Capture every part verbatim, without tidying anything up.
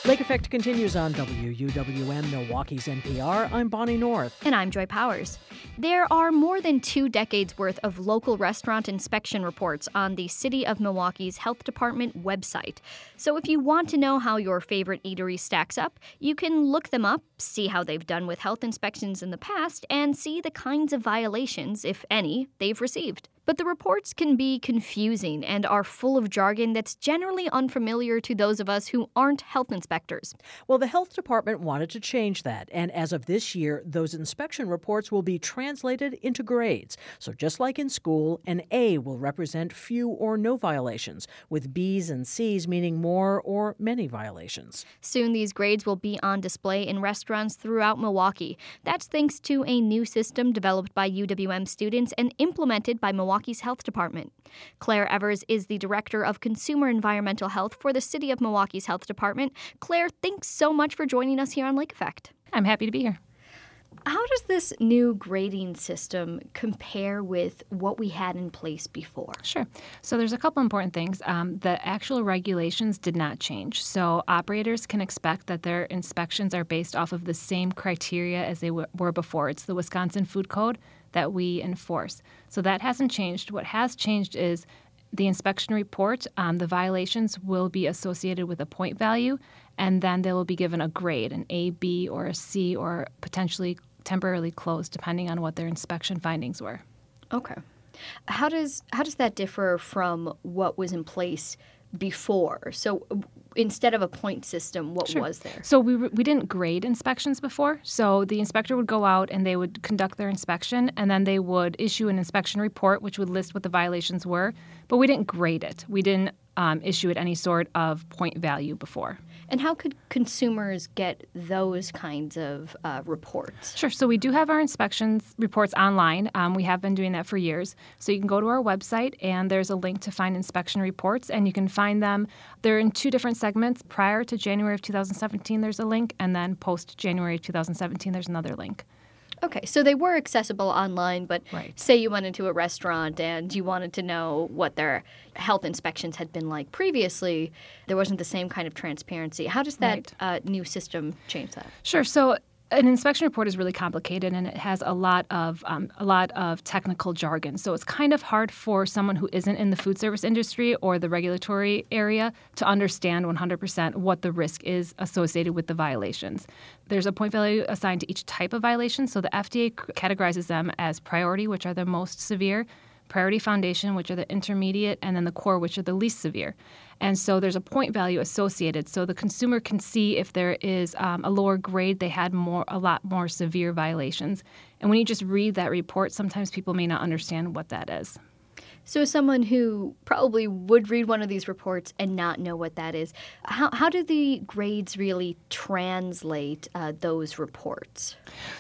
Lake Effect continues on W U W M Milwaukee's N P R. I'm Bonnie North. And I'm Joy Powers. There are more than two decades worth of local restaurant inspection reports on the City of Milwaukee's Health Department website. So if you want to know how your favorite eatery stacks up, you can look them up, see how they've done with health inspections in the past, and see the kinds of violations, if any, they've received. But the reports can be confusing and are full of jargon that's generally unfamiliar to those of us who aren't health inspectors. Well, the health department wanted to change that, and as of this year, those inspection reports will be translated into grades. So just like in school, an A will represent few or no violations, with B's and C's meaning more or many violations. Soon these grades will be on display in restaurants throughout Milwaukee. That's thanks to a new system developed by U W M students and implemented by Milwaukee's Health Department. Claire Evers is the Director of Consumer Environmental Health for the City of Milwaukee's Health Department. Claire, thanks so much for joining us here on Lake Effect. I'm happy to be here. How does this new grading system compare with what we had in place before? Sure. So there's a couple important things. Um, the actual regulations did not change. So operators can expect that their inspections are based off of the same criteria as they w- were before. It's the Wisconsin Food Code that we enforce. So that hasn't changed. What has changed is the inspection report. Um, the violations will be associated with a point value, and then they will be given a grade, an A, B, or a C, or potentially temporarily closed, depending on what their inspection findings were. Okay. How does how does that differ from what was in place before? So instead of a point system, what Sure. was there? So we we didn't grade inspections before. So the inspector would go out and they would conduct their inspection, and then they would issue an inspection report, which would list what the violations were. But we didn't grade it. We didn't um, issue it any sort of point value before. And how could consumers get those kinds of uh, reports? Sure. So we do have our inspections reports online. Um, we have been doing that for years. So you can go to our website, and there's a link to find inspection reports, and you can find them. They're in two different segments. Prior to January of two thousand seventeen, there's a link, and then post-January of two thousand seventeen, there's another link. Okay, so they were accessible online, but Right. say you went into a restaurant and you wanted to know what their health inspections had been like previously, there wasn't the same kind of transparency. How does that Right. uh, new system change that? Sure. So an inspection report is really complicated, and it has a lot of um, a lot of technical jargon. So it's kind of hard for someone who isn't in the food service industry or the regulatory area to understand one hundred percent what the risk is associated with the violations. There's a point value assigned to each type of violation. So the F D A categorizes them as priority, which are the most severe, priority foundation, which are the intermediate, and then the core, which are the least severe. And so there's a point value associated, so the consumer can see if there is um, a lower grade, they had more, a lot more severe violations. And when you just read that report, sometimes people may not understand what that is. So as someone who probably would read one of these reports and not know what that is, how, how do the grades really translate uh, those reports?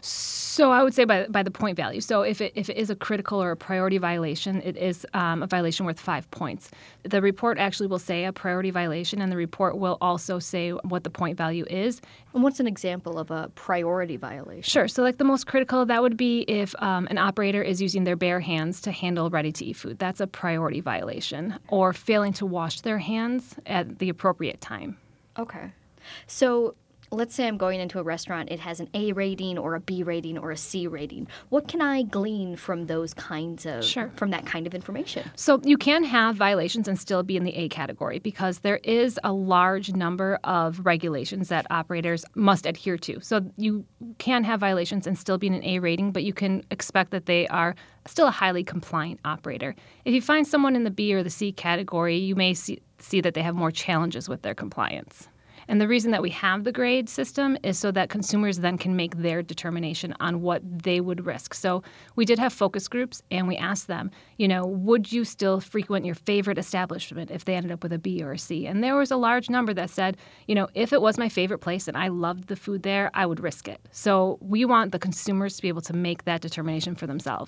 So I would say by by the point value. So if it if it is a critical or a priority violation, it is um, a violation worth five points. The report actually will say a priority violation, and the report will also say what the point value is. And what's an example of a priority violation? Sure. So like the most critical, that would be if um, an operator is using their bare hands to handle ready-to-eat food. That's a priority violation. Or failing to wash their hands at the appropriate time. Okay. So let's say I'm going into a restaurant. It has an A rating or a B rating or a C rating. What can I glean from those kinds of, Sure. from that kind of information? So you can have violations and still be in the A category because there is a large number of regulations that operators must adhere to. So you can have violations and still be in an A rating, but you can expect that they are still a highly compliant operator. If you find someone in the B or the C category, you may see, see that they have more challenges with their compliance. And the reason that we have the grade system is so that consumers then can make their determination on what they would risk. So we did have focus groups, and we asked them, you know, would you still frequent your favorite establishment if they ended up with a B or a C? And there was a large number that said, you know, if it was my favorite place and I loved the food there, I would risk it. So we want the consumers to be able to make that determination for themselves.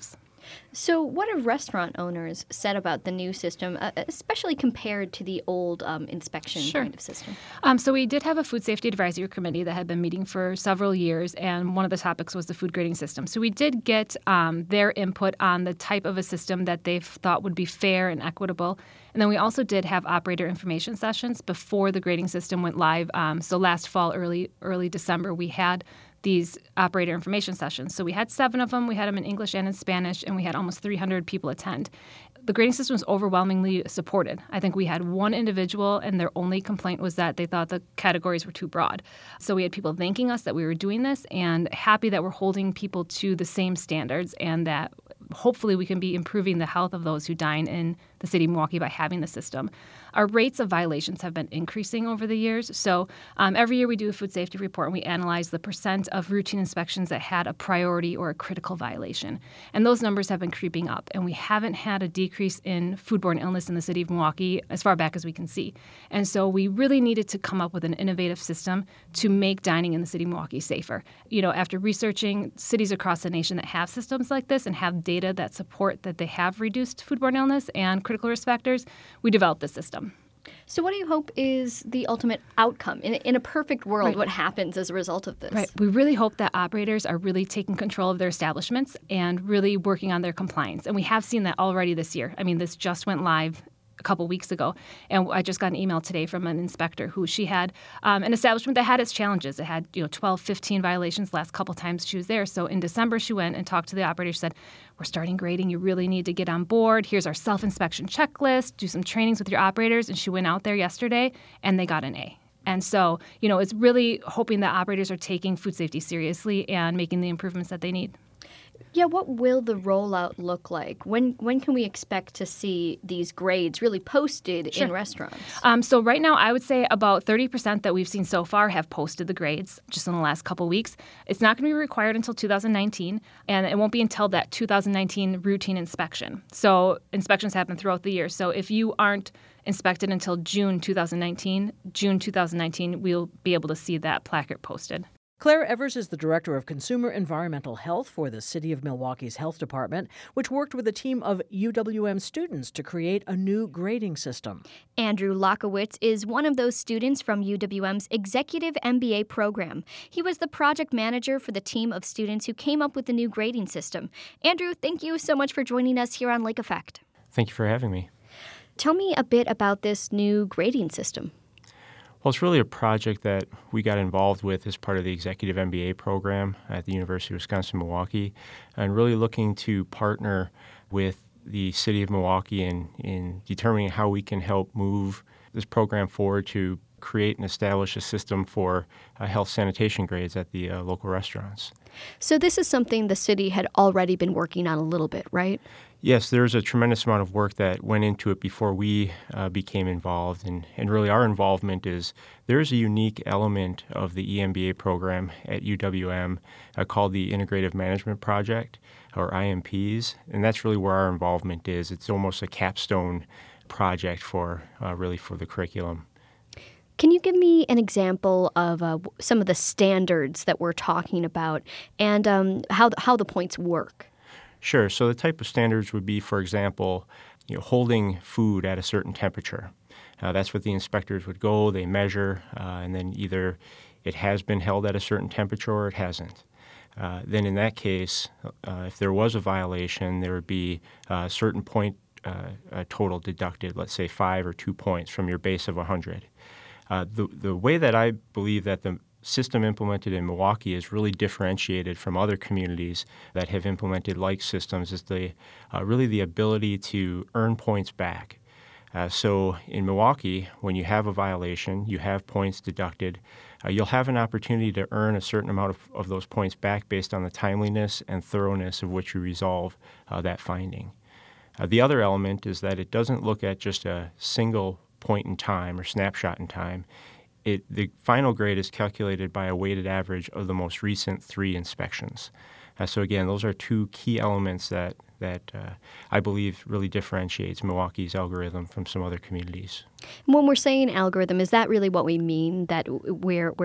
So what have restaurant owners said about the new system, uh, especially compared to the old um, inspection Sure. kind of system? Um, so we did have a food safety advisory committee that had been meeting for several years, and one of the topics was the food grading system. So we did get um, their input on the type of a system that they thought would be fair and equitable. And then we also did have operator information sessions before the grading system went live. Um, so last fall, early early December, we had these operator information sessions. So we had seven of them. We had them in English and in Spanish, and we had almost three hundred people attend. The grading system was overwhelmingly supported. I think we had one individual, and their only complaint was that they thought the categories were too broad. So we had people thanking us that we were doing this and happy that we're holding people to the same standards and that hopefully we can be improving the health of those who dine in the city of Milwaukee by having the system. Our rates of violations have been increasing over the years. So um, every year we do a food safety report and we analyze the percent of routine inspections that had a priority or a critical violation. And those numbers have been creeping up. And we haven't had a decrease in foodborne illness in the city of Milwaukee as far back as we can see. And so we really needed to come up with an innovative system to make dining in the city of Milwaukee safer. You know, after researching cities across the nation that have systems like this and have data that support that they have reduced foodborne illness and critical risk factors, we developed this system. So what do you hope is the ultimate outcome? In, in a perfect world, Right. what happens as a result of this? Right. We really hope that operators are really taking control of their establishments and really working on their compliance. And we have seen that already this year. I mean, this just went live a couple weeks ago. And I just got an email today from an inspector who she had um, an establishment that had its challenges. It had, you know, twelve, fifteen violations the last couple times she was there. So in December, she went and talked to the operator. She said, we're starting grading. You really need to get on board. Here's our self-inspection checklist. Do some trainings with your operators. And she went out there yesterday and they got an A. And so, you know, it's really hoping that operators are taking food safety seriously and making the improvements that they need. Yeah, what will the rollout look like? When when can we expect to see these grades really posted Sure. in restaurants? Um, so right now, I would say about thirty percent that we've seen so far have posted the grades just in the last couple weeks. It's not going to be required until two thousand nineteen, and it won't be until that two thousand nineteen routine inspection. So inspections happen throughout the year. So if you aren't inspected until June two thousand nineteen, June two thousand nineteen, we'll be able to see that placard posted. Claire Evers is the Director of Consumer Environmental Health for the City of Milwaukee's Health Department, which worked with a team of U W M students to create a new grading system. Andrew Lockowitz is one of those students from U W M's Executive M B A program. He was the project manager for the team of students who came up with the new grading system. Andrew, thank you so much for joining us here on Lake Effect. Thank you for having me. Tell me a bit about this new grading system. Well, it's really a project that we got involved with as part of the Executive M B A program at the University of Wisconsin-Milwaukee, and really looking to partner with the City of Milwaukee in, in determining how we can help move this program forward to create and establish a system for uh, health sanitation grades at the uh, local restaurants. So this is something the city had already been working on a little bit, right? Yes, there's a tremendous amount of work that went into it before we uh, became involved. And, and really our involvement is there's a unique element of the E M B A program at U W M uh, called the Integrative Management Project, or I M Ps. And that's really where our involvement is. It's almost a capstone project for uh, really for the curriculum. Can you give me an example of uh, some of the standards that we're talking about and um, how, the, how the points work? Sure. So the type of standards would be, for example, you know, holding food at a certain temperature. Uh, that's what the inspectors would go, they measure, uh, and then either it has been held at a certain temperature or it hasn't. Uh, then in that case, uh, if there was a violation, there would be a certain point uh, a total deducted, let's say five or two points from your base of one hundred. Uh, the, the way that I believe that the system implemented in Milwaukee is really differentiated from other communities that have implemented like systems is the uh, really the ability to earn points back. Uh, so in Milwaukee, when you have a violation, you have points deducted. Uh, you'll have an opportunity to earn a certain amount of, of those points back based on the timeliness and thoroughness of which you resolve uh, that finding. Uh, the other element is that it doesn't look at just a single point in time or snapshot in time. It, the final grade is calculated by a weighted average of the most recent three inspections. Uh, so again, those are two key elements that, that uh, I believe really differentiates Milwaukee's algorithm from some other communities. When we're saying algorithm, is that really what we mean, that we're, we're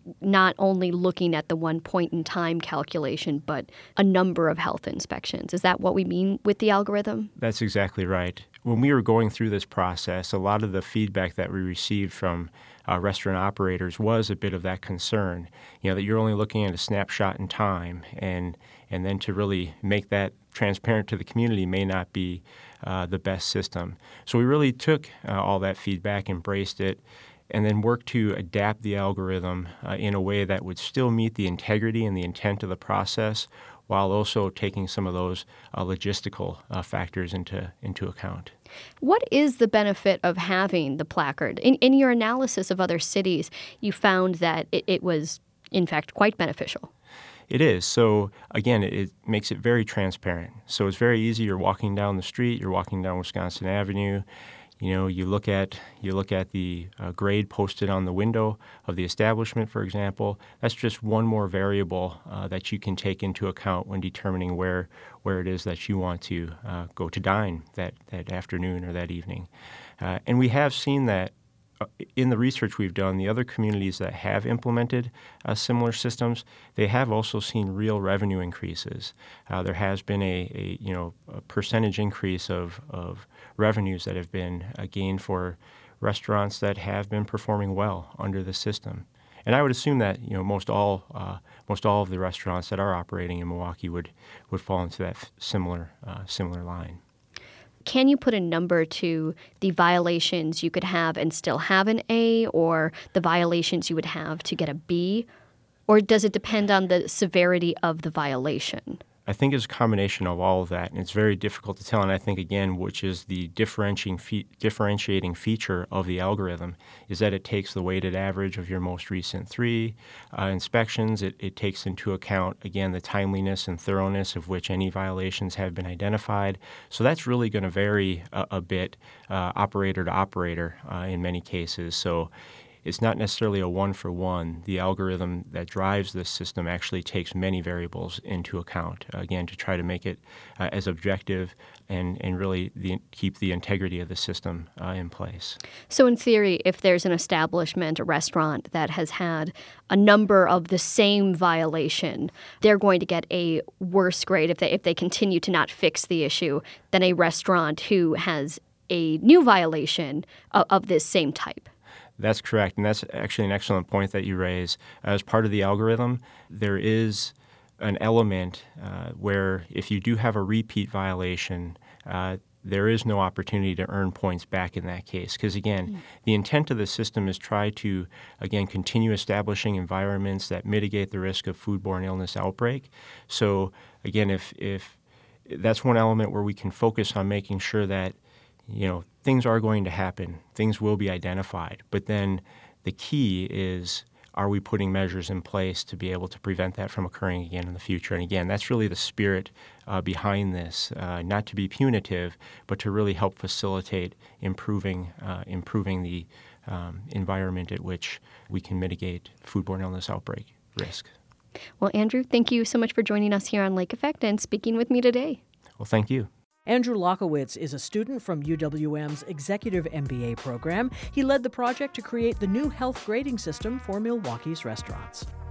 not only looking at the one point in time calculation, but a number of health inspections. Is that what we mean with the algorithm? That's exactly right. When we were going through this process, a lot of the feedback that we received from uh, restaurant operators was a bit of that concern, you know, that you're only looking at a snapshot in time, and and then to really make that transparent to the community may not be uh, the best system. So we really took uh, all that feedback, embraced it, and then worked to adapt the algorithm uh, in a way that would still meet the integrity and the intent of the process, while also taking some of those uh, logistical uh, factors into into account. What is the benefit of having the placard? In, in your analysis of other cities, you found that it, it was, in fact, quite beneficial. It is. So, again, it, it makes it very transparent. So it's very easy. You're walking down the street, you're walking down Wisconsin Avenue. You know, you look at you look at the uh, grade posted on the window of the establishment, for example. That's just one more variable uh, that you can take into account when determining where where it is that you want to uh, go to dine that, that afternoon or that evening. Uh, and we have seen that uh, in the research we've done, the other communities that have implemented uh, similar systems, they have also seen real revenue increases. Uh, there has been a, a you know a percentage increase of of revenues that have been uh, gained for restaurants that have been performing well under the system. And I would assume that you know most all uh, most all of the restaurants that are operating in Milwaukee would would fall into that f- similar uh, similar line. Can you put a number to the violations you could have and still have an A, or the violations you would have to get a B? Or does it depend on the severity of the violation? I think it's a combination of all of that, and it's very difficult to tell. And I think, again, which is the differentiating fe- differentiating feature of the algorithm, is that it takes the weighted average of your most recent three uh, inspections. It, it takes into account, again, the timeliness and thoroughness of which any violations have been identified. So that's really going to vary a, a bit uh, operator to operator uh, in many cases. So it's not necessarily a one-for-one. The algorithm that drives this system actually takes many variables into account, again, to try to make it uh, as objective and, and really the, keep the integrity of the system uh, in place. So in theory, if there's an establishment, a restaurant that has had a number of the same violation, they're going to get a worse grade if they, if they continue to not fix the issue than a restaurant who has a new violation of, of this same type. That's correct, and that's actually an excellent point that you raise. As part of the algorithm, there is an element uh, where if you do have a repeat violation, uh, there is no opportunity to earn points back in that case. Because, again, mm. the intent of the system is try to, again, continue establishing environments that mitigate the risk of foodborne illness outbreak. So, again, if if that's one element where we can focus on making sure that you know, things are going to happen. Things will be identified. But then the key is, are we putting measures in place to be able to prevent that from occurring again in the future? And again, that's really the spirit uh, behind this, uh, not to be punitive, but to really help facilitate improving, uh, improving the um, environment at which we can mitigate foodborne illness outbreak risk. Well, Andrew, thank you so much for joining us here on Lake Effect and speaking with me today. Well, thank you. Andrew Lockowitz is a student from U W M's Executive M B A program. He led the project to create the new health grading system for Milwaukee's restaurants.